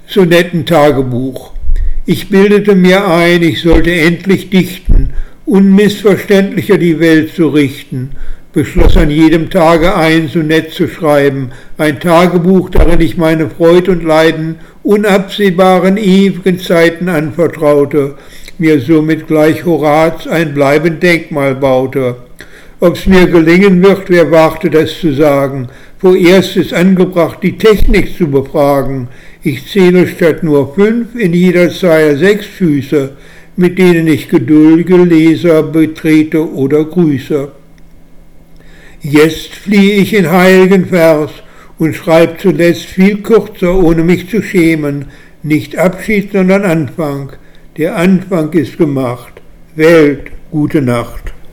Sonettentagebuch. Ich bildete mir ein, ich sollte endlich dichten, unmissverständlicher die Welt zu richten, beschloss an jedem Tage ein Sonett zu schreiben, ein Tagebuch, darin ich meine Freud und Leiden unabsehbaren ewigen Zeiten anvertraute, mir somit gleich Horaz ein bleibend Denkmal baute. Ob's mir gelingen wird, wer wagte das zu sagen? Vorerst ist angebracht, die Technik zu befragen. Ich zähle statt nur 5 in jeder Zeile 6 Füße, mit denen ich geduldige Leser betrete oder grüße. Jetzt fliehe ich in heiligen Vers und schreib zuletzt viel kürzer, ohne mich zu schämen. Nicht Abschied, sondern Anfang. Der Anfang ist gemacht. Welt, gute Nacht.